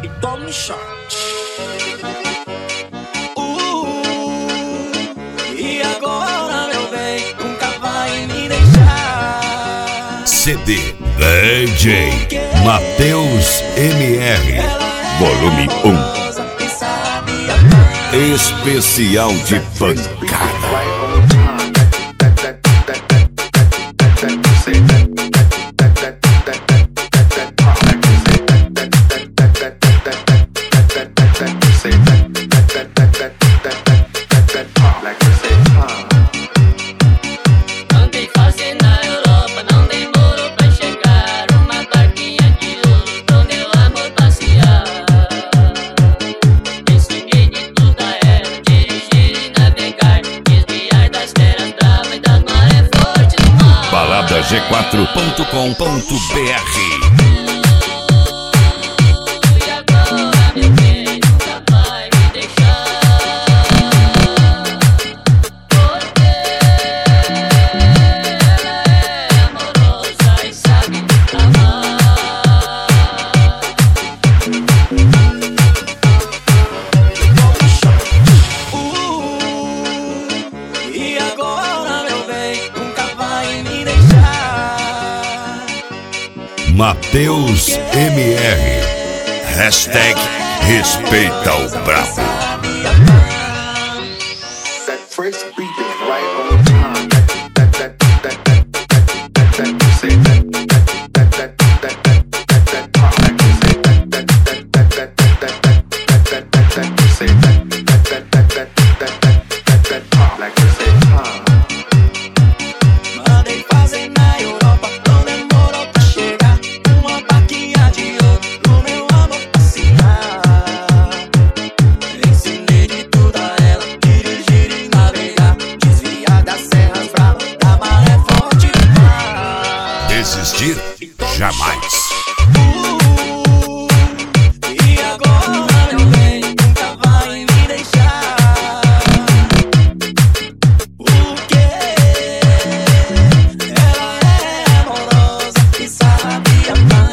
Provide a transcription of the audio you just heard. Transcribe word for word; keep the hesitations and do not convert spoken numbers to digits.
e tome shot. Uh, e agora, meu bem, nunca vai me deixar. C D D J Matheus M R, volume um. Especial de pancada. Andei fazendo na Europa, não demorou pra chegar. Uma barquinha de ouro pro meu amor passear. Ensinei de tudo a ela, dirigir e navegar, desviar das terras bravas e das marés fortes do mar. balada g quatro ponto com ponto b r. E agora, meu bem, nunca vai me deixar. Porque ela é amorosa e sabe amar. Uh, e agora, meu bem, nunca vai me deixar. Matheus M R, hashtag respeita o brabo. That first beat is right on time. That that that that that that that you say that that that that that that pop. Like you say that that that that that that that that that you say that that that that that that that pop. Like you say pop. Mandei fazer na Europa, não demorou pra chegar. Uma barquinha de ouro pro meu amor passear. Ensinei de tudo a ela, dirigir e navegar, desviar das serras bravas, da maré forte do mar. Desistir jamais. Uh, e agora, meu bem, nunca vai me deixar. Porque ela é amorosa e sabe amar.